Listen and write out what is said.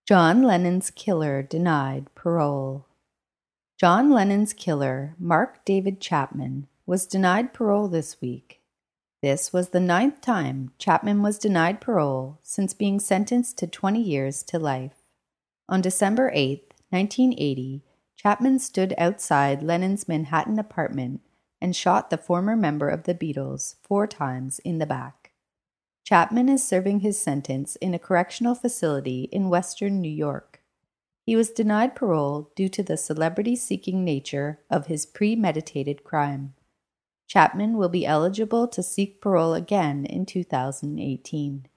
John Lennon's killer denied parole. John Lennon's killer, Mark David Chapman, was denied parole this week. This was the 9th time Chapman was denied parole since being sentenced to 20 years to life. On December 8, 1980, Chapman stood outside Lennon's Manhattan apartment and shot the former member of the Beatles 4 times in the back. Chapman is serving his sentence in a correctional facility in western New York. He was denied parole due to the celebrity-seeking nature of his premeditated crime. Chapman will be eligible to seek parole again in 2018.